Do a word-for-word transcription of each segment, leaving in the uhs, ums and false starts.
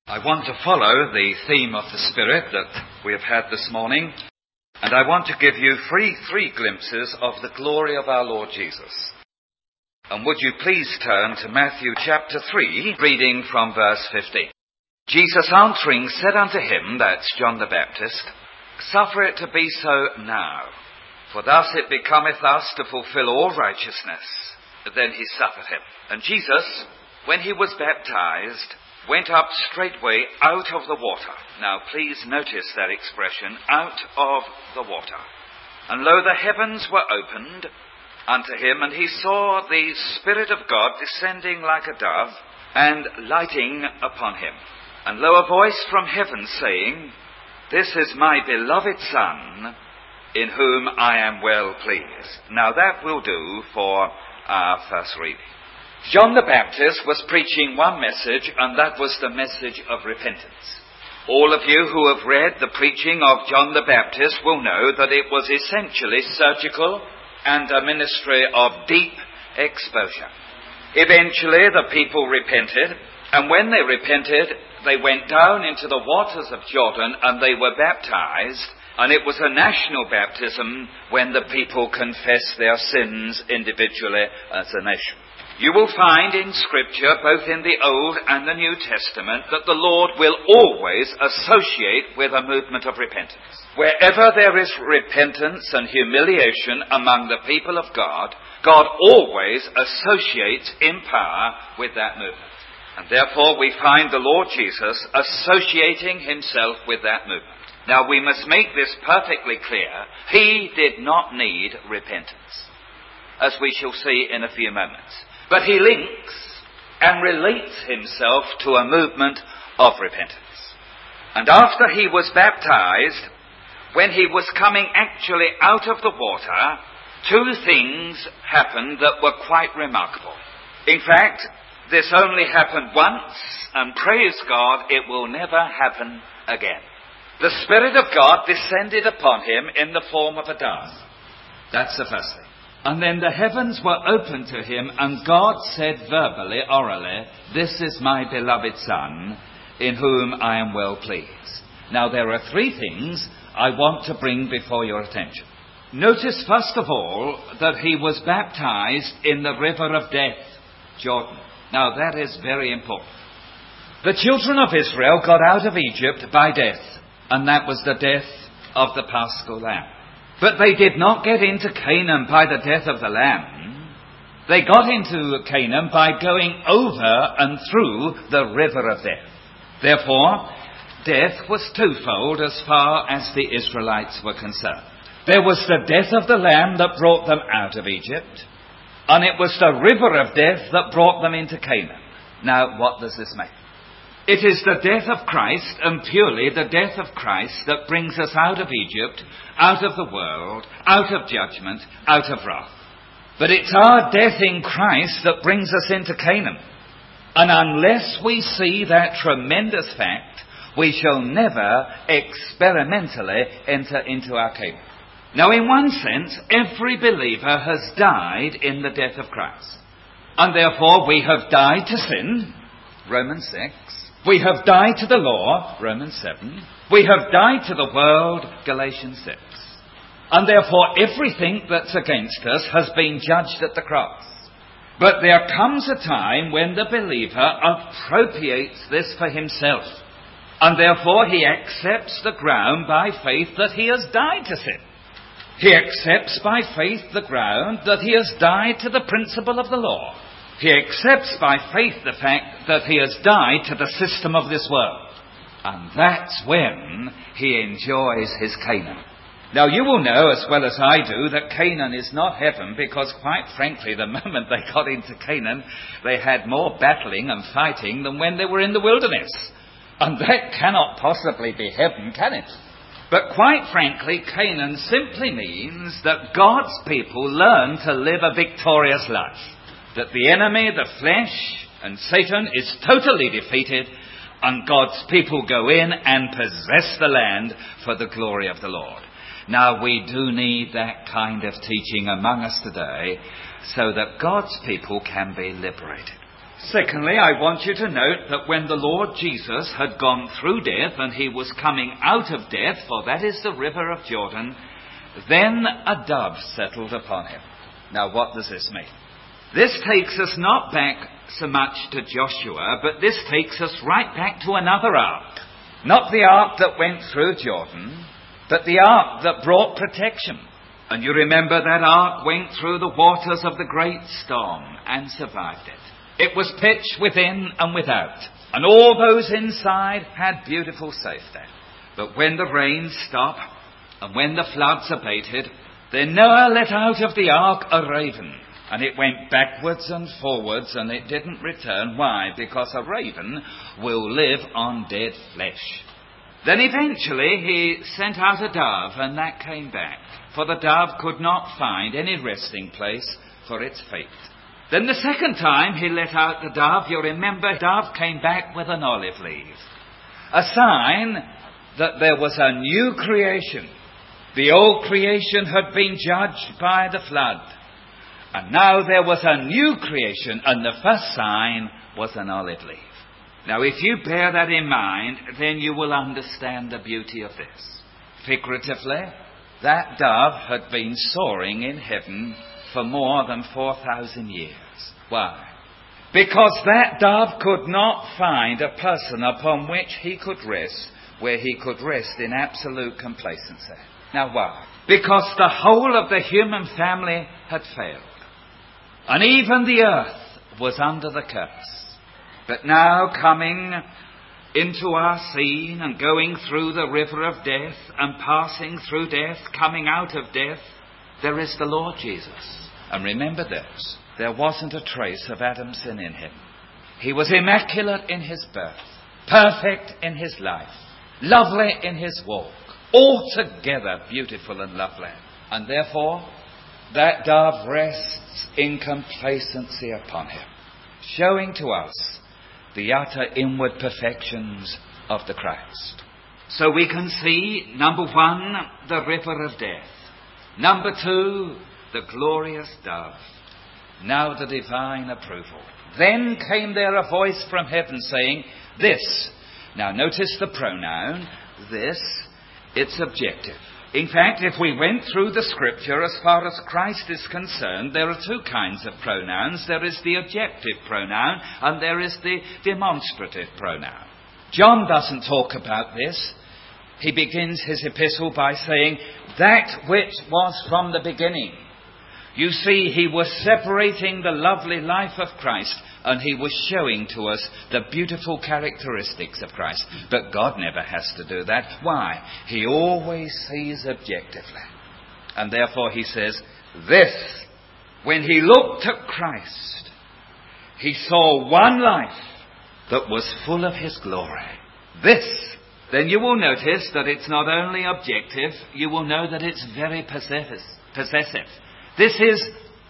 I want to follow the theme of the Spirit that we have had this morning, and I want to give you three, three glimpses of the glory of our Lord Jesus. And would you please turn to Matthew chapter three, reading from verse fifteen. Jesus answering said unto him, that's John the Baptist, Suffer it to be so now, for thus it becometh us to fulfill all righteousness. Then he suffered him. And Jesus, when he was baptized, went up straightway out of the water. Now please notice that expression, out of the water. And lo, the heavens were opened unto him, and he saw the Spirit of God descending like a dove, and lighting upon him. And lo, a voice from heaven saying, This is my beloved Son, in whom I am well pleased. Now that will do for our first reading. John the Baptist was preaching one message, and that was the message of repentance. All of you who have read the preaching of John the Baptist will know that it was essentially surgical and a ministry of deep exposure. Eventually the people repented, and when they repented, they went down into the waters of Jordan and they were baptized, and it was a national baptism when the people confessed their sins individually as a nation. You will find in Scripture, both in the Old and the New Testament, that the Lord will always associate with a movement of repentance. Wherever there is repentance and humiliation among the people of God, God always associates in power with that movement. And therefore we find the Lord Jesus associating himself with that movement. Now we must make this perfectly clear. He did not need repentance, as we shall see in a few moments. But he links and relates himself to a movement of repentance. And after he was baptized, when he was coming actually out of the water, two things happened that were quite remarkable. In fact, this only happened once, and praise God, it will never happen again. The Spirit of God descended upon him in the form of a dove. That's the first thing. And then the heavens were opened to him, and God said verbally, orally, This is my beloved Son, in whom I am well pleased. Now there are three things I want to bring before your attention. Notice first of all that he was baptized in the river of death, Jordan. Now that is very important. The children of Israel got out of Egypt by death, and that was the death of the Paschal Lamb. But they did not get into Canaan by the death of the Lamb. They got into Canaan by going over and through the river of death. Therefore, death was twofold as far as the Israelites were concerned. There was the death of the Lamb that brought them out of Egypt, and it was the river of death that brought them into Canaan. Now, what does this mean? It is the death of Christ, and purely the death of Christ, that brings us out of Egypt, out of the world, out of judgment, out of wrath. But it's our death in Christ that brings us into Canaan. And unless we see that tremendous fact, we shall never experimentally enter into our Canaan. Now, in one sense, every believer has died in the death of Christ. And therefore we have died to sin, Romans six. We have died to the law, Romans seven. We have died to the world, Galatians six. And therefore everything that's against us has been judged at the cross. But there comes a time when the believer appropriates this for himself. And therefore he accepts the ground by faith that he has died to sin. He accepts by faith the ground that he has died to the principle of the law. He accepts by faith the fact that he has died to the system of this world. And that's when he enjoys his Canaan. Now you will know as well as I do that Canaan is not heaven, because quite frankly the moment they got into Canaan they had more battling and fighting than when they were in the wilderness. And that cannot possibly be heaven, can it? But quite frankly, Canaan simply means that God's people learn to live a victorious life. That the enemy, the flesh, and Satan is totally defeated, and God's people go in and possess the land for the glory of the Lord. Now, we do need that kind of teaching among us today, so that God's people can be liberated. Secondly, I want you to note that when the Lord Jesus had gone through death and he was coming out of death, for that is the river of Jordan, then a dove settled upon him. Now what does this mean? This takes us not back so much to Joshua, but this takes us right back to another ark. Not the ark that went through Jordan, but the ark that brought protection. And you remember that ark went through the waters of the great storm and survived it. It was pitched within and without, and all those inside had beautiful safety. But when the rains stopped, and when the floods abated, then Noah let out of the ark a raven, and it went backwards and forwards, and it didn't return. Why? Because a raven will live on dead flesh. Then eventually he sent out a dove, and that came back, for the dove could not find any resting place for its fate. Then the second time he let out the dove, you remember, the dove came back with an olive leaf, a sign that there was a new creation. The old creation had been judged by the flood, and now there was a new creation, and the first sign was an olive leaf. Now, if you bear that in mind, then you will understand the beauty of this. Figuratively, that dove had been soaring in heaven for more than four thousand years. Why? Because that dove could not find a person upon which he could rest, where he could rest in absolute complacency. Now why? Because the whole of the human family had failed. And even the earth was under the curse. But now coming into our scene and going through the river of death and passing through death, coming out of death, there is the Lord Jesus. And remember this, there wasn't a trace of Adam's sin in him. He was immaculate in his birth, perfect in his life, lovely in his walk, altogether beautiful and lovely. And therefore, that dove rests in complacency upon him, showing to us the utter inward perfections of the Christ. So we can see, number one, the river of death. Number two, the glorious dove. Now the divine approval. Then came there a voice from heaven saying, this. Now notice the pronoun, this. It's objective. In fact, if we went through the scripture, as far as Christ is concerned, there are two kinds of pronouns. There is the objective pronoun and there is the demonstrative pronoun. John doesn't talk about this. He begins his epistle by saying, that which was from the beginning. You see, he was separating the lovely life of Christ, and he was showing to us the beautiful characteristics of Christ. But God never has to do that. Why? He always sees objectively. And therefore he says, this, when he looked at Christ, he saw one life that was full of his glory. This, then you will notice that it's not only objective, you will know that it's very possessive. This is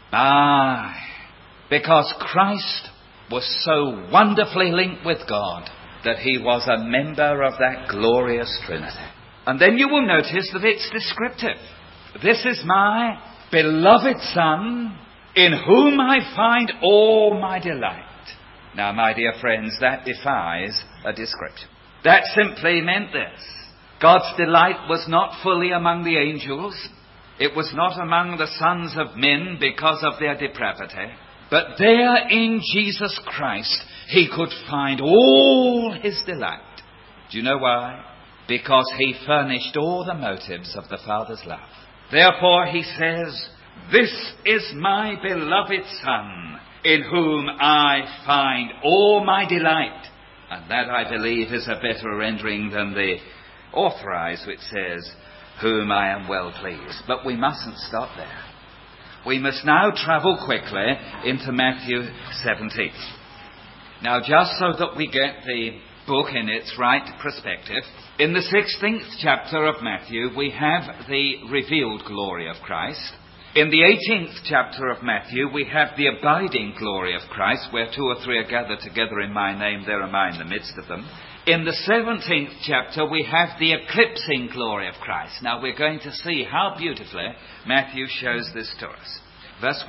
I, because Christ was so wonderfully linked with God that he was a member of that glorious Trinity. And then you will notice that it's descriptive. This is my beloved Son, in whom I find all my delight. Now, my dear friends, that defies a description. That simply meant this. God's delight was not fully among the angels. It was not among the sons of men because of their depravity. But there in Jesus Christ, he could find all his delight. Do you know why? Because he furnished all the motives of the Father's love. Therefore he says, this is my beloved Son, in whom I find all my delight. And that, I believe, is a better rendering than the Authorized, which says, whom I am well pleased. But we mustn't stop there. We must now travel quickly into Matthew seventeen. Now, just so that we get the book in its right perspective, in the sixteenth chapter of Matthew, we have the revealed glory of Christ. In the eighteenth chapter of Matthew, we have the abiding glory of Christ, where two or three are gathered together in my name, there am I in the midst of them. In the seventeenth chapter, we have the eclipsing glory of Christ. Now, we're going to see how beautifully Matthew shows this to us. Verse one.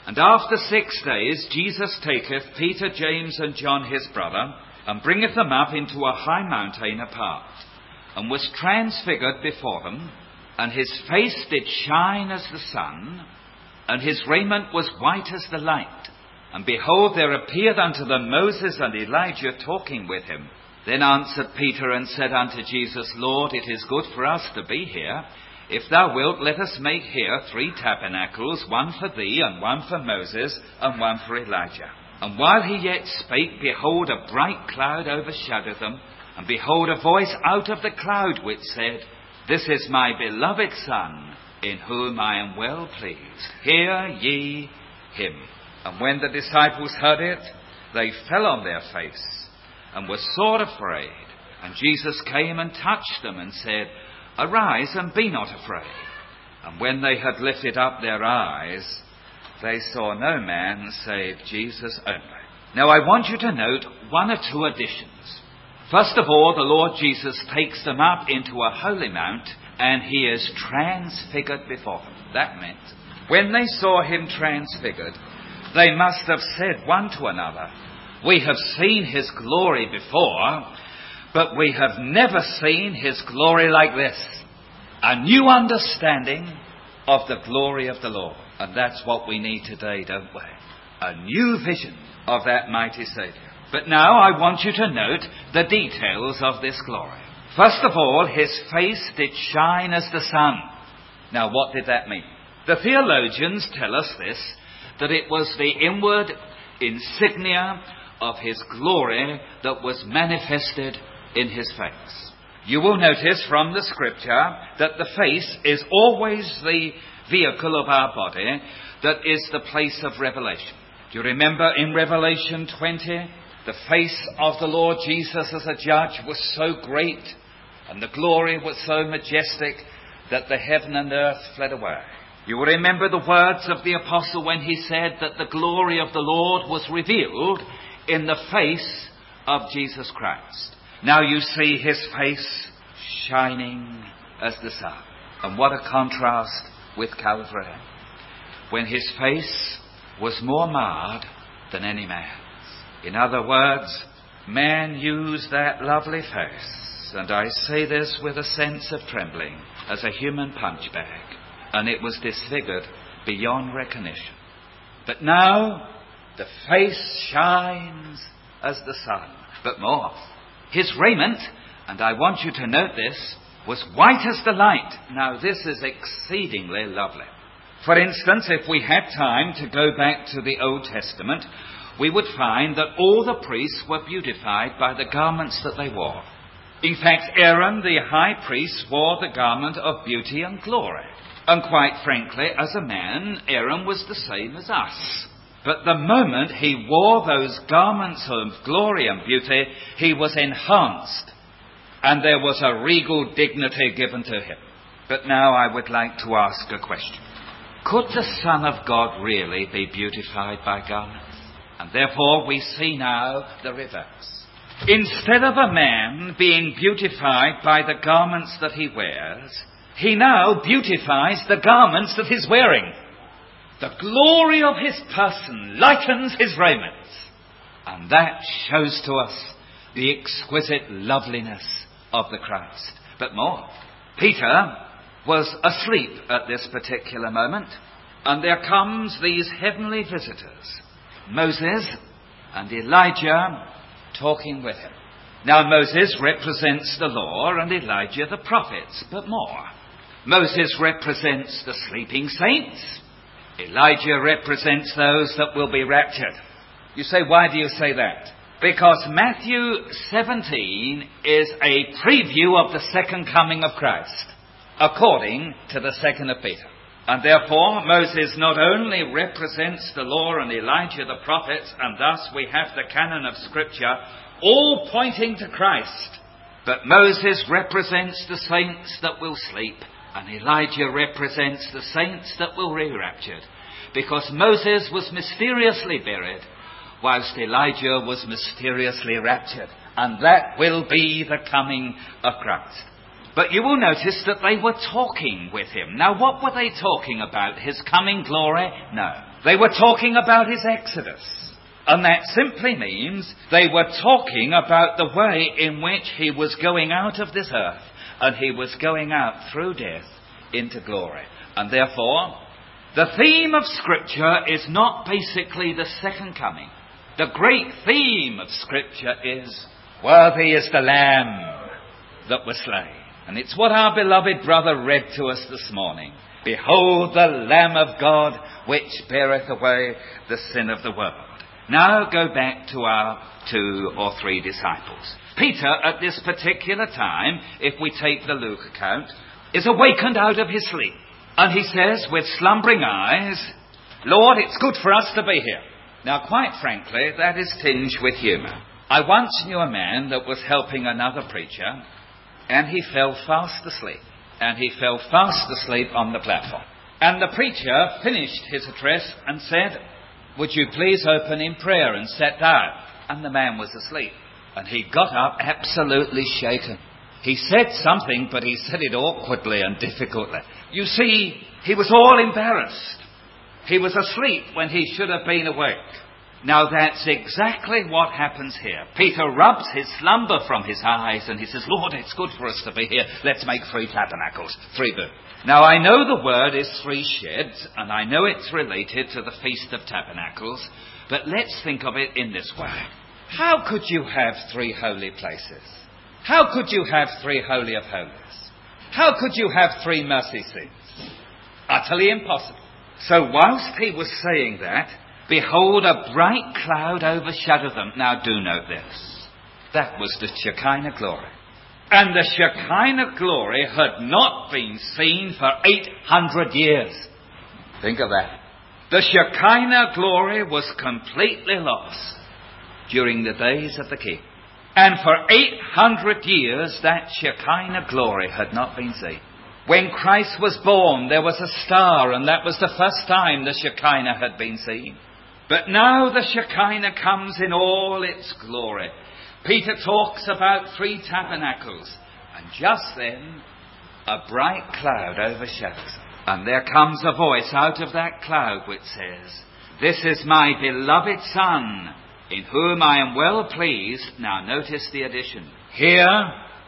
And after six days Jesus taketh Peter, James, and John his brother, and bringeth them up into a high mountain apart, and was transfigured before them, and his face did shine as the sun, and his raiment was white as the light. And behold, there appeared unto them Moses and Elijah talking with him. Then answered Peter and said unto Jesus, Lord, it is good for us to be here. If thou wilt, let us make here three tabernacles, one for thee, and one for Moses, and one for Elijah. And while he yet spake, behold, a bright cloud overshadowed them, and behold, a voice out of the cloud which said, This is my beloved Son, in whom I am well pleased. Hear ye him. And when the disciples heard it, they fell on their face, and were sore afraid. And Jesus came and touched them, and said, Arise, and be not afraid. And when they had lifted up their eyes, they saw no man save Jesus only. Now I want you to note one or two additions. First of all, the Lord Jesus takes them up into a holy mount, and he is transfigured before them. That meant, when they saw him transfigured, they must have said one to another, We have seen his glory before, but we have never seen his glory like this. A new understanding of the glory of the Lord. And that's what we need today, don't we? A new vision of that mighty Saviour. But now I want you to note the details of this glory. First of all, his face did shine as the sun. Now what did that mean? The theologians tell us this, that it was the inward insignia of his glory that was manifested in his face. You will notice from the scripture that the face is always the vehicle of our body that is the place of revelation. Do you remember in Revelation twenty, the face of the Lord Jesus as a judge was so great and the glory was so majestic that the heaven and earth fled away. You will remember the words of the apostle when he said that the glory of the Lord was revealed in the face of Jesus Christ. Now you see his face shining as the sun. And what a contrast with Calvary, when his face was more marred than any man's. In other words, man used that lovely face, and I say this with a sense of trembling, as a human punch bag, and it was disfigured beyond recognition. But now the face shines as the sun. But more, his raiment, and I want you to note this, was white as the light. Now this is exceedingly lovely. For instance, if we had time to go back to the Old Testament, we would find that all the priests were beautified by the garments that they wore. In fact, Aaron, the high priest, wore the garment of beauty and glory. And quite frankly, as a man, Aaron was the same as us. But the moment he wore those garments of glory and beauty, he was enhanced, and there was a regal dignity given to him. But now I would like to ask a question. Could the Son of God really be beautified by garments? And therefore we see now the reverse. Instead of a man being beautified by the garments that he wears, he now beautifies the garments that he's wearing. The glory of his person lightens his raiments. And that shows to us the exquisite loveliness of the Christ. But more, Peter was asleep at this particular moment, and there comes these heavenly visitors, Moses and Elijah, talking with him. Now Moses represents the law and Elijah the prophets, but more. Moses represents the sleeping saints. Elijah represents those that will be raptured. You say, why do you say that? Because Matthew seventeen is a preview of the second coming of Christ, according to the second of Peter. And therefore, Moses not only represents the law and Elijah the prophets, and thus we have the canon of Scripture, all pointing to Christ, but Moses represents the saints that will sleep, and Elijah represents the saints that will be raptured, because Moses was mysteriously buried, whilst Elijah was mysteriously raptured. And that will be the coming of Christ. But you will notice that they were talking with him. Now what were they talking about? His coming glory? No. They were talking about his exodus. And that simply means they were talking about the way in which he was going out of this earth, and he was going out through death into glory. And therefore, the theme of Scripture is not basically the second coming. The great theme of Scripture is, worthy is the Lamb that was slain. And it's what our beloved brother read to us this morning. Behold the Lamb of God, which beareth away the sin of the world. Now go back to our two or three disciples. Peter, at this particular time, if we take the Luke account, is awakened out of his sleep. And he says with slumbering eyes, Lord, it's good for us to be here. Now, quite frankly, that is tinged with humour. I once knew a man that was helping another preacher, and he fell fast asleep. And he fell fast asleep on the platform. And the preacher finished his address and said, would you please open in prayer, and sat down? And the man was asleep. And he got up absolutely shaken. He said something, but he said it awkwardly and difficultly. You see, he was all embarrassed. He was asleep when he should have been awake. Now that's exactly what happens here. Peter rubs his slumber from his eyes and he says, Lord, it's good for us to be here. Let's make three tabernacles. Three booths. Now I know the word is three sheds, and I know it's related to the Feast of Tabernacles, but let's think of it in this way. How could you have three holy places? How could you have three holy of holies? How could you have three mercy seats? Utterly impossible. So whilst he was saying that, behold, a bright cloud overshadowed them. Now do note this. That was the Shekinah glory. And the Shekinah glory had not been seen for eight hundred years. Think of that. The Shekinah glory was completely lost during the days of the king. And for eight hundred years that Shekinah glory had not been seen. When Christ was born, there was a star, and that was the first time the Shekinah had been seen. But now the Shekinah comes in all its glory. Peter talks about three tabernacles, and just then a bright cloud overshadows them. And there comes a voice out of that cloud which says, this is my beloved Son, in whom I am well pleased. Now notice the addition. Hear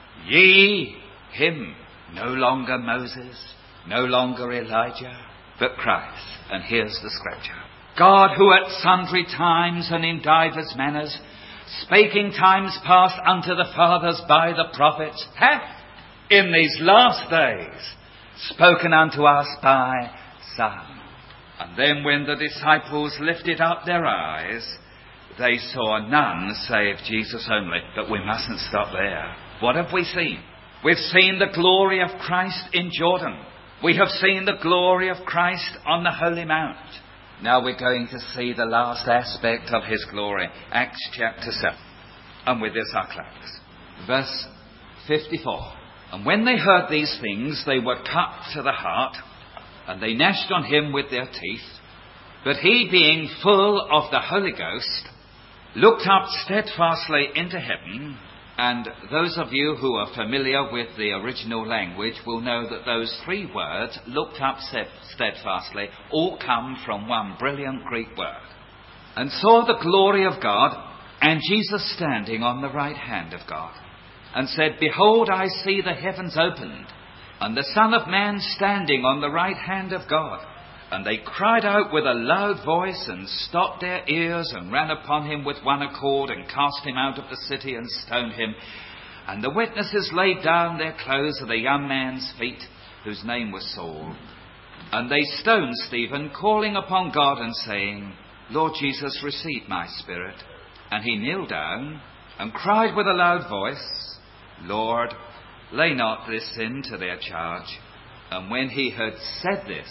ye him. No longer Moses, no longer Elijah, but Christ. And here's the scripture. God, who at sundry times and in divers manners spake in times past unto the fathers by the prophets, hath in these last days spoken unto us by Son. And then when the disciples lifted up their eyes, they saw none save Jesus only. But we mustn't stop there. What have we seen? We've seen the glory of Christ in Jordan. We have seen the glory of Christ on the Holy Mount. Now we're going to see the last aspect of his glory. Acts chapter seven. And with this I close. Verse fifty-four. And when they heard these things, they were cut to the heart, and they gnashed on him with their teeth. But he, being full of the Holy Ghost, looked up steadfastly into heaven. And those of you who are familiar with the original language will know that those three words, looked up steadfastly, all come from one brilliant Greek word. And saw the glory of God, and Jesus standing on the right hand of God, and said, behold, I see the heavens opened, and the Son of Man standing on the right hand of God. And they cried out with a loud voice, and stopped their ears, and ran upon him with one accord, and cast him out of the city, and stoned him. And the witnesses laid down their clothes at the young man's feet, whose name was Saul. And they stoned Stephen, calling upon God, and saying, Lord Jesus, receive my spirit. And he kneeled down, and cried with a loud voice, Lord, lay not this sin to their charge. And when he had said this,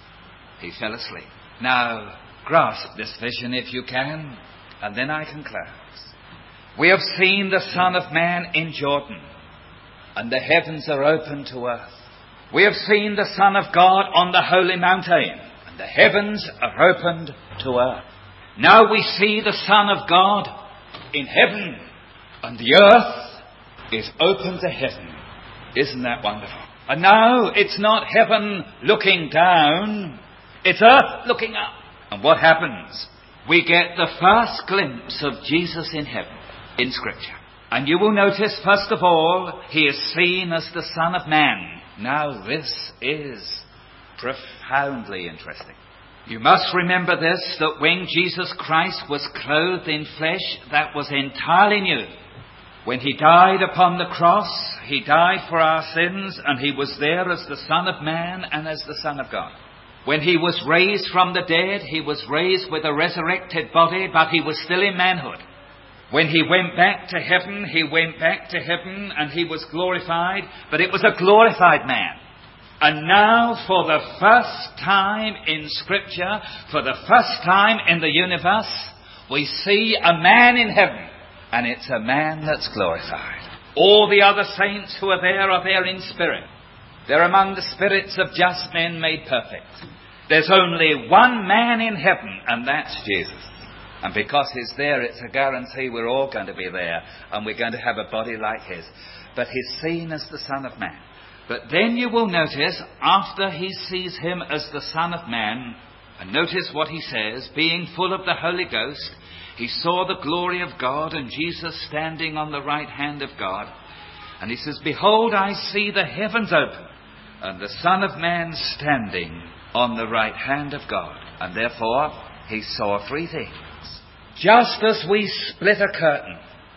he fell asleep. Now, grasp this vision if you can, and then I can close. We have seen the Son of Man in Jordan, and the heavens are open to earth. We have seen the Son of God on the holy mountain, and the heavens are opened to earth. Now we see the Son of God in heaven, and the earth is open to heaven. Isn't that wonderful? And now it's not heaven looking down, it's earth looking up. And what happens? We get the first glimpse of Jesus in heaven in Scripture. And you will notice, first of all, he is seen as the Son of Man. Now this is profoundly interesting. You must remember this, that when Jesus Christ was clothed in flesh, that was entirely new. When he died upon the cross, he died for our sins, and he was there as the Son of Man and as the Son of God. When he was raised from the dead, he was raised with a resurrected body, but he was still in manhood. When he went back to heaven, he went back to heaven and he was glorified, but it was a glorified man. And now, for the first time in Scripture, for the first time in the universe, we see a man in heaven, and it's a man that's glorified. All the other saints who are there are there in spirit. They're among the spirits of just men made perfect. There's only one man in heaven, and that's Jesus. And because he's there, it's a guarantee we're all going to be there, and we're going to have a body like his. But he's seen as the Son of Man. But then you will notice, after he sees him as the Son of Man, and notice what he says, being full of the Holy Ghost, he saw the glory of God and Jesus standing on the right hand of God. And he says, behold, I see the heavens open, and the Son of Man standing on the right hand of God. And therefore, he saw three things. Just as we split a curtain,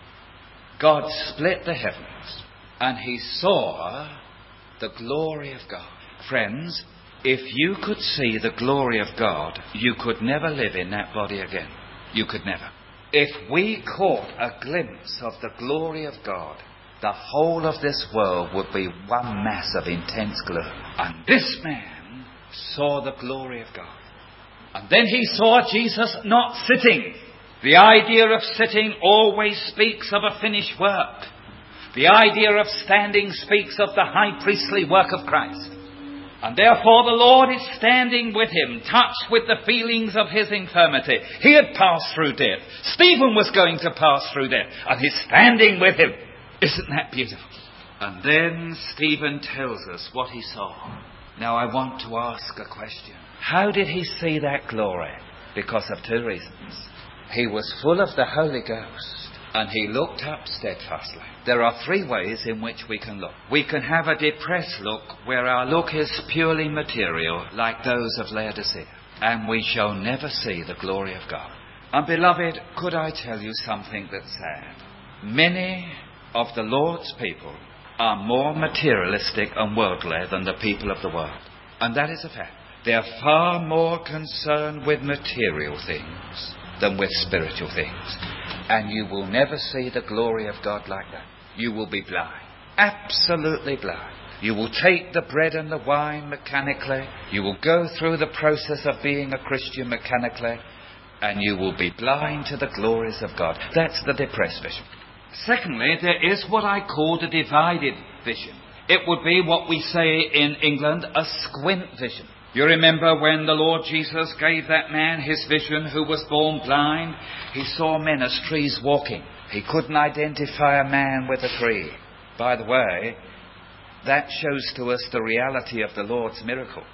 God split the heavens, and he saw the glory of God. Friends, if you could see the glory of God, you could never live in that body again. You could never. If we caught a glimpse of the glory of God, the whole of this world would be one mass of intense gloom. And this man saw the glory of God. And then he saw Jesus not sitting. The idea of sitting always speaks of a finished work. The idea of standing speaks of the high priestly work of Christ. And therefore the Lord is standing with him, touched with the feelings of his infirmity. He had passed through death. Stephen was going to pass through death, and he's standing with him. Isn't that beautiful? And then Stephen tells us what he saw. Now I want to ask a question. How did he see that glory? Because of two reasons. He was full of the Holy Ghost, and he looked up steadfastly. There are three ways in which we can look. We can have a depressed look, where our look is purely material, like those of Laodicea, and we shall never see the glory of God. And beloved, could I tell you something that's sad? Many of the Lord's people are more materialistic and worldly than the people of the world. And that is a fact. They're far more concerned with material things than with spiritual things. And you will never see the glory of God like that. You will be blind. Absolutely blind. You will take the bread and the wine mechanically. You will go through the process of being a Christian mechanically. And you will be blind to the glories of God. That's the depressed vision. Secondly, there is what I call the divided vision. It would be what we say in England, a squint vision. You remember when the Lord Jesus gave that man his vision who was born blind? He saw men as trees walking. He couldn't identify a man with a tree. By the way, that shows to us the reality of the Lord's miracle.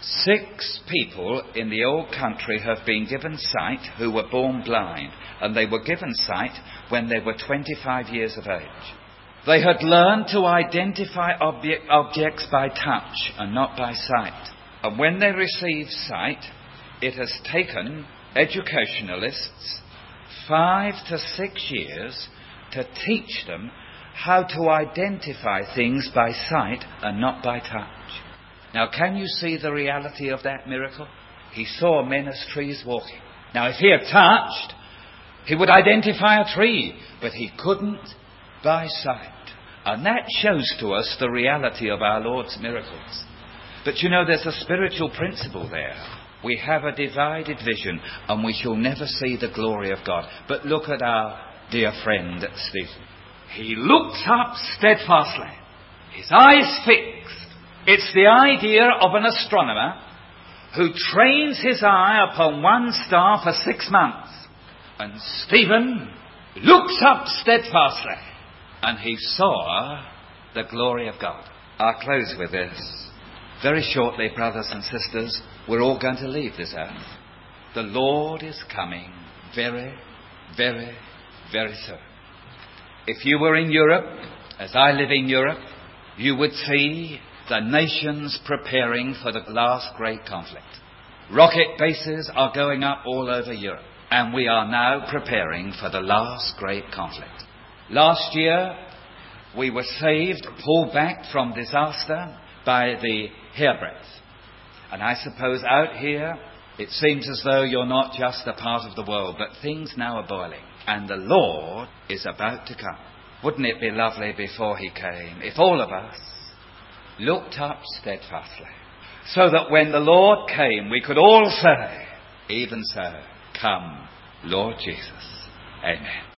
Six people in the old country have been given sight who were born blind, and they were given sight when they were twenty-five years of age. They had learned to identify object, objects by touch and not by sight. And when they received sight, it has taken educationalists five to six years to teach them how to identify things by sight and not by touch. Now, can you see the reality of that miracle? He saw men as trees walking. Now, if he had touched, he would identify a tree, but he couldn't by sight. And that shows to us the reality of our Lord's miracles. But you know, there's a spiritual principle there. We have a divided vision, and we shall never see the glory of God. But look at our dear friend Stephen. He looks up steadfastly, his eyes fixed. It's the idea of an astronomer who trains his eye upon one star for six months. And Stephen looks up steadfastly, and he saw the glory of God. I'll close with this. Very shortly, brothers and sisters, we're all going to leave this earth. the Lord is coming very, very, very soon. If you were in Europe, as I live in Europe, you would see the nations preparing for the last great conflict. Rocket bases are going up all over Europe, and we are now preparing for the last great conflict. Last year, we were saved, pulled back from disaster by the hairbreadth. And I suppose out here, it seems as though you're not just a part of the world, but things now are boiling, and the Lord is about to come. Wouldn't it be lovely before he came if all of us looked up steadfastly, so that when the Lord came, we could all say, even so, come, Lord Jesus. Amen.